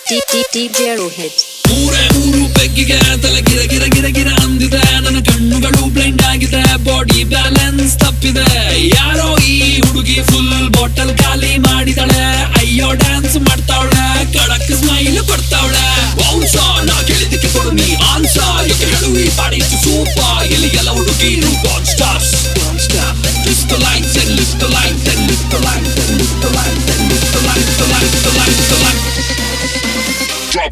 DJ Rohit. ಮೂರು ಬೆಕ್ಕಿಗೆ ತಲೆ ಗಿರ ಗಿರ ಗಿರ ಗಿರ ಅಂದಿದೆ. ನನ್ನ ಕಣ್ಣುಗಳು ಬ್ಲೈಂಡ್ ಆಗಿದೆ, ಬಾಡಿ ಬ್ಯಾಲೆನ್ಸ್ ತಪ್ಪಿದೆ. ಯಾರೋ ಈ ಹುಡುಗಿ ಫುಲ್ ಬಾಟಲ್ ಖಾಲಿ ಮಾಡಿದಾಳೆ. ಅಯ್ಯೋ ಡ್ಯಾನ್ಸ್ ಮಾಡ್ತಾವಳೆ, ಕಡಕ್ ಸ್ಮೈಲ್ ಕೊಡ್ತಾವಳೆ. ಬೌನ್ಸ ನಾ ಕೇಳಿದಕ್ಕೆ ಕೊಡು ನೀ ಆನ್ಸರ್. ಯಾಕೆ ಹೇಳು ಈ ಬಾಡಿ ಸೂಪರ್. ಇಲ್ಲಿ ಎಲ್ಲ ಹುಡುಗಿರು born stars. Twist the lights and lift the lights and lift the lights and lift the lights and lift the lights, the lights, the lights, the lights. Drop.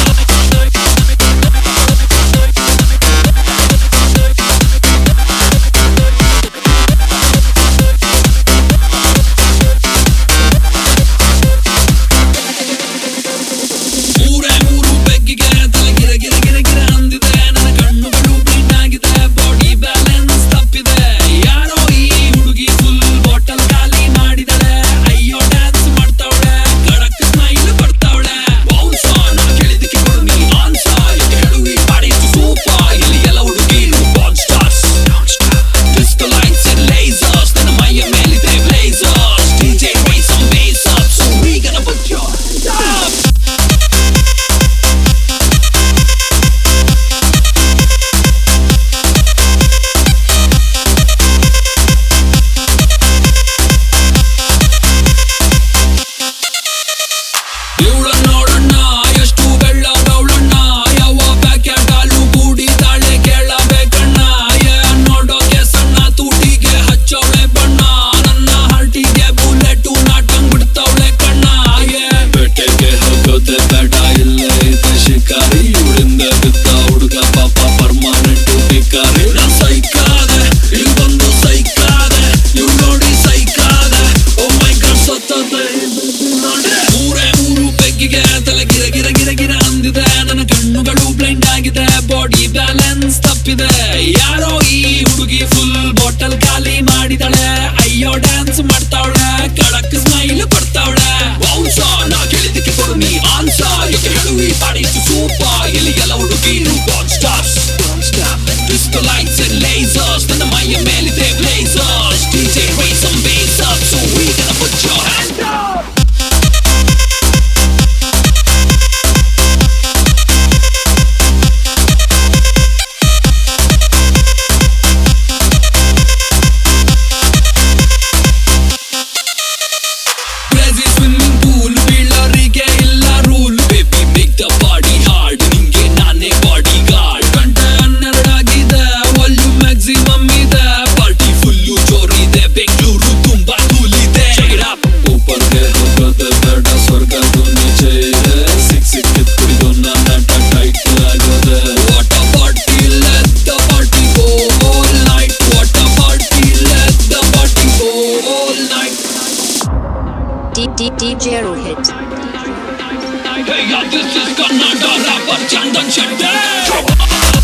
ಮೂರು ಬೆಕ್ಕಿಗೆ ತಲೆ ಗಿರ ಗಿರ ಗಿರ ಗಿರ ಅಂದಿದೆ. ನನ್ನ ಕಣ್ಣುಗಳು ಬ್ಲೈಂಡ್ ಆಗಿದೆ, body balance ತಪ್ಪಿದೆ. ಯಾರೋ ಈ ಹುಡುಗಿ full bottle ಖಾಲಿ ಮಾಡಿದಾಳೆ. ಅಯ್ಯೋ ಡ್ಯಾನ್ಸ್ ಮಾಡ್ತಾವಳೆ, ಕಡಕ್ ಸ್ಮೈಲ್ ಕೊಡ್ತಾವಳೆ. ಬೌನ್ಸ ನಾ ಕೇಳಿದಕ್ಕೆ ಕೊಡು ನೀ ಆನ್ಸರ್. ಯಾಕೆ ಹೇಳು ಈ ಬಾಡಿ ಸೂಪರ್. ಇಲ್ಲಿ ಎಲ್ಲ ಹುಡುಗಿರು born stars. Twist the lights and lasers. ನನ್ನ ಮೈಯ ಮೇಲಿದೆ blazers. DJ raise some bass up, so we gonna put your hands up. ಇವಳ ನೋಡಣ್ಣ ಎಷ್ಟು ಬೆಳ್ಳಗವಳಣ್ಣ. ಯಾವ ಪ್ಯಾಕೆಟಾಲು ಕೂಡಿದಾಳೆ ಕೇಳಬೇಕಣ್ಣ. ನೋಡೋಕೆ ಸಣ್ಣ ತೂಟಿಗೆ ಹಚ್ಚವಳೆ ಬಣ್ಣ. ನನ್ನ ಹಾರ್ಟಿಗೆ ಬುಲೆಟು ನಾಟಂಗ್ ಬಿಡ್ತಾವಳೆ ಕಣ್ಣ. ಬೆಟ್ಟೆಗೆ ಹೋಗೋದೆ ಬೇಡ, ಇಲ್ಲೇ ಇದೆ ಶಿಕಾರಿ. ಇವಳಿಂದ ಬಿದ್ದ ಹುಡುಗ ಪಾಪ ಪರ್ಮನೆಂಟ್ ಭಿಕಾರಿ. ನಾ ಸೈಕಾದೆ, ಇಲ್ಲಿ ಬಂದು ಸೈಕಾದೆ. ಇವ್ ನೋಡಿ ಸೈಕಾದೆ. ಓ ಮೈ ಗಾಡ್ ಸತ್ತದೆ ಮೂರು ಬೆಕ್ಕಿಗೆ ತಲೆ ಗಿರ ಗಿರ ಗಿರ ಗಿರ ಅಂದಿದೆ. ನನ್ನ ಕಣ್ಣುಗಳು ಬ್ಲೈಂಡ್ ಆಗಿದೆ, ಬಾಡಿ ಬ್ಯಾಲೆನ್ಸ್ ತಪ್ಪಿದೆ. ಯಾರೋ ಈ ಹುಡುಗಿ ಫುಲ್ ಬಾಟಲ್ ಖಾಲಿ ಮಾಡಿದಾಳೆ. ಅಯ್ಯೋ ಡ್ಯಾನ್ಸ್ ಮಾಡ್ತಾವಳೆ, ಕಡಕ್ ಸ್ಮೈಲ್ ಕೊಡ್ತಾವಳೆ. ಬೌನ್ಸ ನಾ ಕೇಳಿದಕ್ಕೆ ಕೊಡು ನೀ ಆನ್ಸರ್. ಯಾಕೆ ಹೇಳು ಈ ಬಾಡಿ ಸೂಪರ್. ಇಲ್ಲಿ ಎಲ್ಲ ಹುಡುಗಿರು born stars. Twist the lights and lasers. ನನ್ನ ಮೈಯ ಮೇಲಿದೆ blazers. DJ raise some bass up, so we gonna put your hands up. Crazy swimming pool, ಬೀಳೋರಿಗೆ ಇಲ್ಲ rule. Baby make the body hard, ನಿಂಗೆ ನಾನೇ ಬಾಡಿ ಗಾರ್ಡ್. ಗಂಟೆ 12 ಆಗಿದೆ, volume maximum ಇದೆ. ಪಾರ್ಟಿ ಫುಲ್ಲು ಜೋರಿದೆ, ಬೆಂಗಳೂರು ತುಂಬಾ ಕೂಲ್ ಇದೆ. Check it up. ಊಪರ್ಗೆ ಹೋಗೋದೆ ಬೇಡ, ಸ್ವರ್ಗದು ನಿಜೆ ಇದೆ. ಸಿಕ್ಕಿದ್ ಕುಡಿದು ನನ್ನ ಟೈಟ್ ಆಗೋದೆ. What a party, let the party go all night. What a party, let the party go all night. DJ Rohit. Hey, yeah, this is Kannada rapper Chandan Shetty.